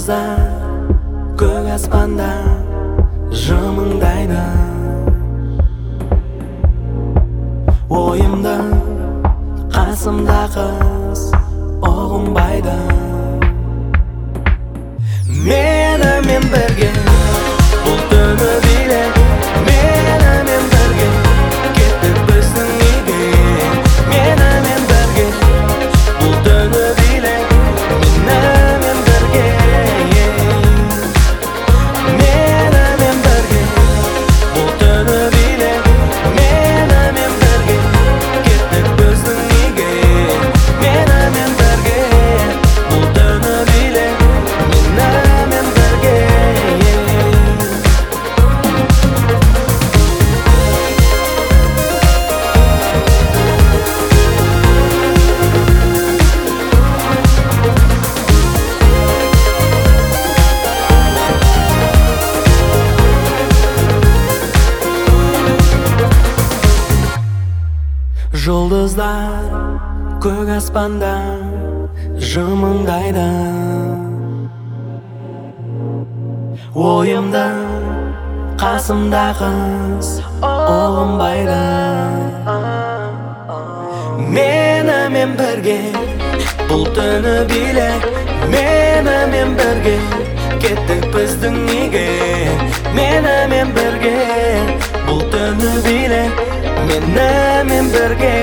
Жұлдыздар көк аспанда жымыңдайды. Ойымда қасымда қыз ұғынбайды. Менімен бірге бұл түні биле, менімен бірге кеттік біздің үйге. Менімен бірге бұл түні биле, менімен бірге. Менімен бірге бұл түні биле, менімен бірге кеттік біздің үйге. Менімен бірге бұл түні биле, менімен бірге. Жұлдыздар көк аспанда жымыңдайды. Ойымда қасымда қыз ұғынбайды. Менімен бірге бұл түні биле, менімен бірге кеттік біздің үйге. Менімен бірге бұл түні биле, менімен бірге.